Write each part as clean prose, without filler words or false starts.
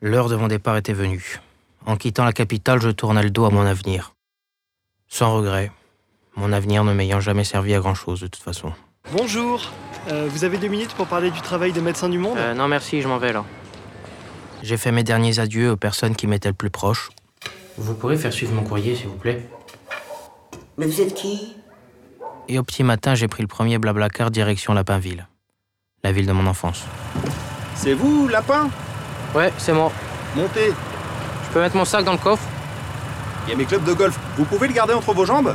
L'heure de mon départ était venue. En quittant la capitale, je tournais le dos à mon avenir. Sans regret, mon avenir ne m'ayant jamais servi à grand-chose de toute façon. Bonjour, vous avez 2 minutes pour parler du travail des médecins du monde ? Non merci, je m'en vais là. J'ai fait mes derniers adieux aux personnes qui m'étaient le plus proches. Vous pourrez faire suivre mon courrier, s'il vous plaît ? Mais vous êtes qui ? Et au petit matin, j'ai pris le premier Blablacar direction Lapinville, la ville de mon enfance. C'est vous, Lapin ? Ouais, c'est moi. Montez. Je peux mettre mon sac dans le coffre ? Il y a mes clubs de golf. Vous pouvez le garder entre vos jambes ?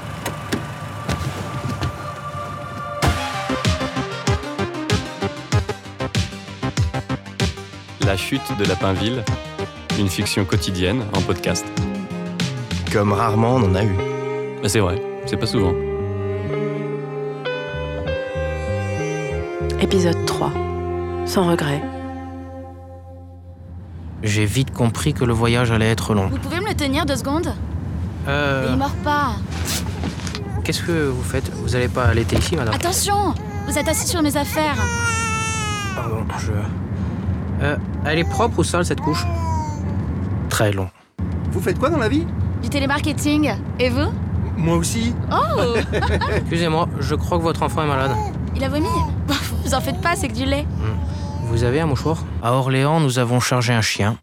La chute de Lapinville, une fiction quotidienne en podcast. Comme rarement on en a eu. Mais c'est vrai, c'est pas souvent. Épisode 3. Sans regret. J'ai vite compris que le voyage allait être long. Vous pouvez me le tenir 2 secondes ? Et il mord pas. Qu'est-ce que vous faites ? Vous allez pas allaiter ici, madame ? Attention ! Vous êtes assis sur mes affaires. Pardon, elle est propre ou sale, cette couche ? Très long. Vous faites quoi dans la vie ? Du télémarketing. Et vous ? Moi aussi. Oh ! Excusez-moi, je crois que votre enfant est malade. Il a vomi ? Vous en faites pas, c'est que du lait. Vous avez un mouchoir ? À Orléans, nous avons chargé un chien.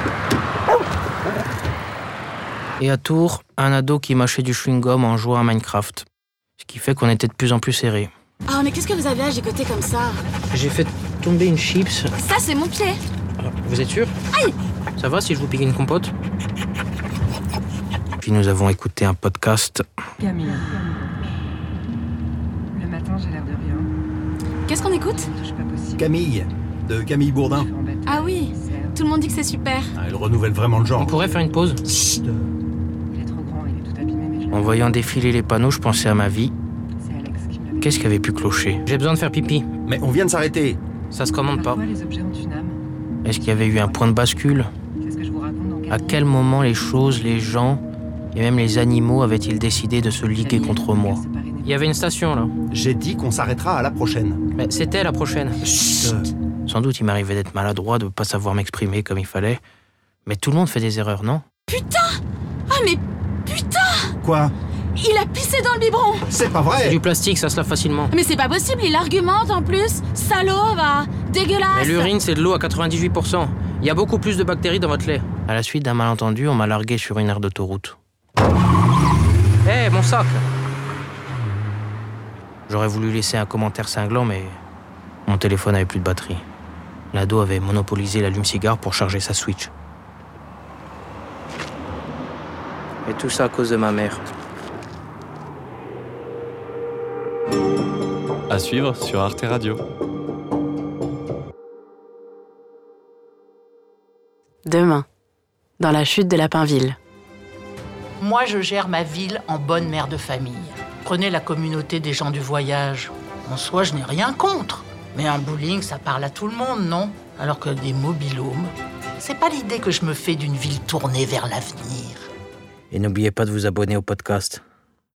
Et à Tours, un ado qui mâchait du chewing-gum en jouant à Minecraft. Ce qui fait qu'on était de plus en plus serrés. Oh, mais qu'est-ce que vous avez à gigoter comme ça ? J'ai fait tomber une chips. Ça, c'est mon pied. Vous êtes sûr ? Aïe ! Ça va si je vous pique une compote ? Puis nous avons écouté un podcast. Camille. Le matin, j'ai l'air de rien. Qu'est-ce qu'on écoute ? Ça ne touche pas possible. Camille, de Camille Bourdin. Je suis embêtée. Ah oui, tout le monde dit que c'est super. Elle renouvelle vraiment le genre. On pourrait faire une pause ? Chut. Il est trop grand, il est tout abîmé, mais je En voyant défiler les panneaux, je pensais à ma vie. C'est Alex qui me l'avait. Qu'est-ce qui avait pu clocher ? J'ai besoin de faire pipi. Mais on vient de s'arrêter. Ça se commande pas. Parfois, les objets ont une âme. Est-ce qu'il y avait eu un point de bascule ? C'est ce que je vous raconte dans À quel moment les choses, les gens et même les animaux avaient-ils décidé de se liguer contre moi ? Il y avait une station là. J'ai dit qu'on s'arrêtera à la prochaine. Mais c'était la prochaine. Chut. Sans doute il m'arrivait d'être maladroit, de pas savoir m'exprimer comme il fallait. Mais tout le monde fait des erreurs, non ? Ah mais putain ! Quoi ? Il a pissé dans le biberon ! C'est pas C'est vrai. du plastique, ça se lave facilement. Mais c'est pas possible, il argumente en plus. Salaud, va. Dégueulasse. Mais l'urine, c'est de l'eau à 98%. Il y a beaucoup plus de bactéries dans votre lait. À la suite d'un malentendu, on m'a largué sur une aire d'autoroute. Hé, mon sac ! J'aurais voulu laisser un commentaire cinglant, mais mon téléphone avait plus de batterie. L'ado avait monopolisé l'allume-cigare pour charger sa Switch. Et tout ça à cause de ma mère. À suivre sur Arte Radio. Demain, dans la chute de Lapinville. Moi, je gère ma ville en bonne mère de famille. Prenez la communauté des gens du voyage. En soi, je n'ai rien contre. Mais un bowling, ça parle à tout le monde, non ? Alors que des mobilhomes, c'est pas l'idée que je me fais d'une ville tournée vers l'avenir. Et n'oubliez pas de vous abonner au podcast.